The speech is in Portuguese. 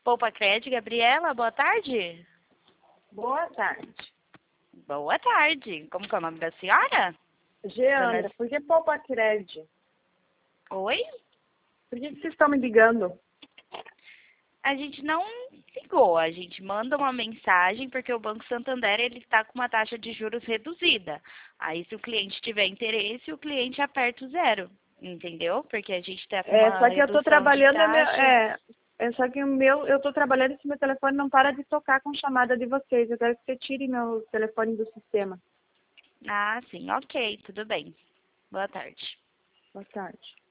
Poupa Cred, Gabriela, boa tarde. Boa tarde. Boa tarde. Como que é o nome da senhora? Geandra, por que Poupa Cred? Oi? Por que vocês estão me ligando? A gente não ligou, a gente manda uma mensagem porque o Banco Santander ele está com uma taxa de juros reduzida. Aí se o cliente tiver interesse, o cliente aperta o 0, entendeu? Porque a gente está com uma Só que eu tô redução trabalhando, de taxa. só que eu tô trabalhando e meu telefone não para de tocar com chamada de vocês. Eu quero que você tire meu telefone do sistema. Ah, sim, ok, tudo bem. Boa tarde. Boa tarde.